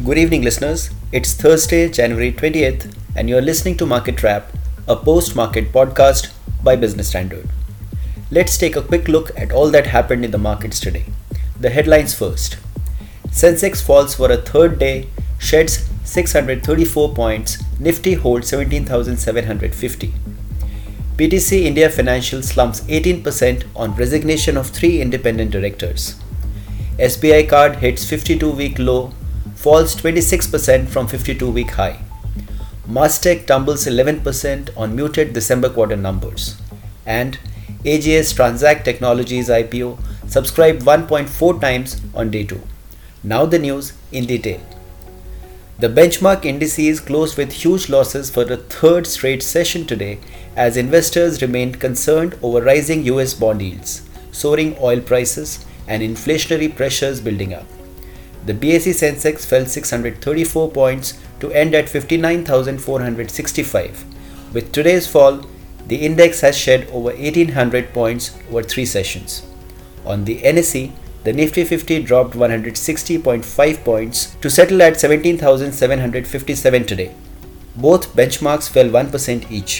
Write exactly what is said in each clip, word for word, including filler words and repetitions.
Good evening, listeners. It's Thursday, January twentieth, and you're listening to Market Wrap, a post-market podcast by Business Standard. Let's take a quick look at all that happened in the markets today. The headlines first. Sensex falls for a third day, sheds six hundred thirty-four points, Nifty holds seventeen thousand seven hundred fifty. P T C India Financial slumps eighteen percent on resignation of three independent directors. S B I Card hits fifty-two-week low, falls twenty-six percent from fifty-two-week high. Mastek tumbles eleven percent on muted December quarter numbers. And A G S Transact Technologies I P O subscribed one point four times on day two. Now the news in detail. The benchmark indices closed with huge losses for the third straight session today as investors remained concerned over rising U S bond yields, soaring oil prices, and inflationary pressures building up. The B S E Sensex fell six hundred thirty-four points to end at fifty-nine thousand four hundred sixty-five. With today's fall, the index has shed over eighteen hundred points over three sessions. On the N S E, the Nifty fifty dropped one hundred sixty point five points to settle at seventeen thousand seven hundred fifty-seven today. Both benchmarks fell one percent each.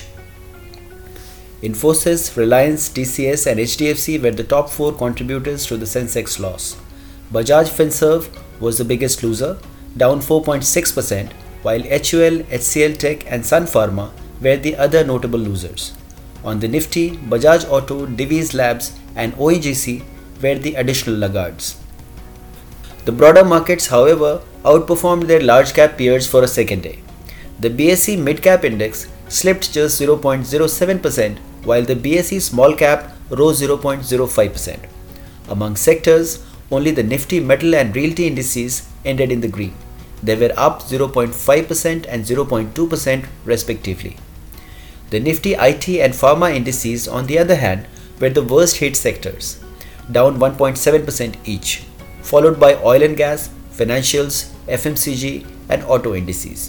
Infosys, Reliance, T C S and H D F C were the top four contributors to the Sensex loss. Bajaj Finserv was the biggest loser, down four point six percent, while H U L, H C L Tech and Sun Pharma were the other notable losers. On the Nifty, Bajaj Auto, Divi's Labs and O N G C were the additional laggards. The broader markets, however, outperformed their large cap peers for a second day. The B S E Mid Cap Index slipped just zero point zero seven percent, while the B S E Small Cap rose zero point zero five percent. Among sectors, only the Nifty Metal and Realty indices ended in the green. They were up zero point five percent and zero point two percent respectively. The Nifty I T and Pharma indices, on the other hand, were the worst hit sectors, down one point seven percent each, followed by oil and gas, financials, F M C G and auto indices.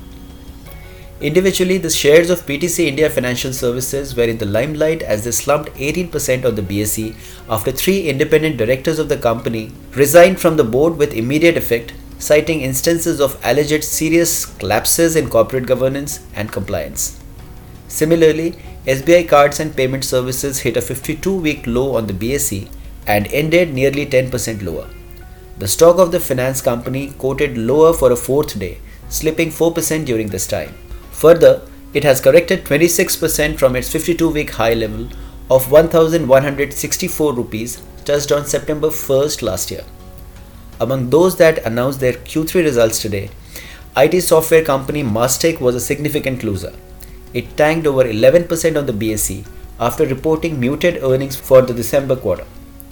Individually, the shares of P T C India Financial Services were in the limelight as they slumped eighteen percent on the B S E after three independent directors of the company resigned from the board with immediate effect, citing instances of alleged serious lapses in corporate governance and compliance. Similarly, S B I Cards and Payment Services hit a fifty-two-week low on the B S E and ended nearly ten percent lower. The stock of the finance company quoted lower for a fourth day, slipping four percent during this time. Further, it has corrected twenty-six percent from its fifty-two-week high level of one thousand one hundred sixty-four rupees touched on September first last year. Among those that announced their Q three results today, I T software company Mastek was a significant loser. It tanked over eleven percent on the B S E after reporting muted earnings for the December quarter.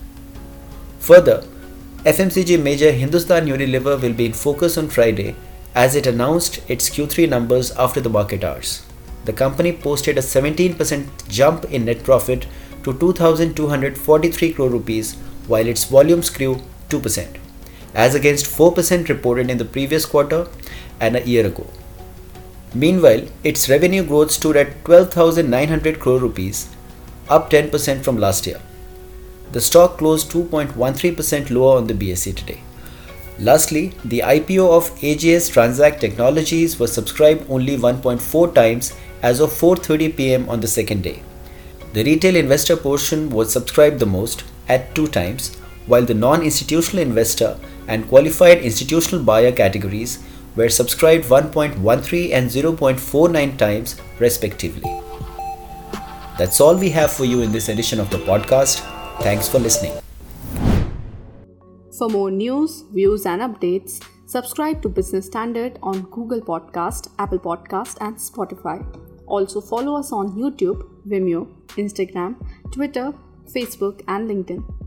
Further, F M C G major Hindustan Unilever will be in focus on Friday as it announced its Q three numbers after the market hours. The company posted a seventeen percent jump in net profit to two thousand two hundred forty-three crore rupees, while its volumes grew two percent, as against four percent reported in the previous quarter and a year ago. Meanwhile, its revenue growth stood at twelve thousand nine hundred crore rupees, up ten percent from last year. The stock closed two point one three percent lower on the B S E today. Lastly, the I P O of A G S Transact Technologies was subscribed only one point four times as of four thirty p m on the second day. The retail investor portion was subscribed the most at two times, while the non-institutional investor and qualified institutional buyer categories were subscribed one point one three and zero point four nine times respectively. That's all we have for you in this edition of the podcast. Thanks for listening. For more news, views and updates, subscribe to Business Standard on Google Podcast, Apple Podcast and Spotify. Also follow us on YouTube, Vimeo, Instagram, Twitter, Facebook and LinkedIn.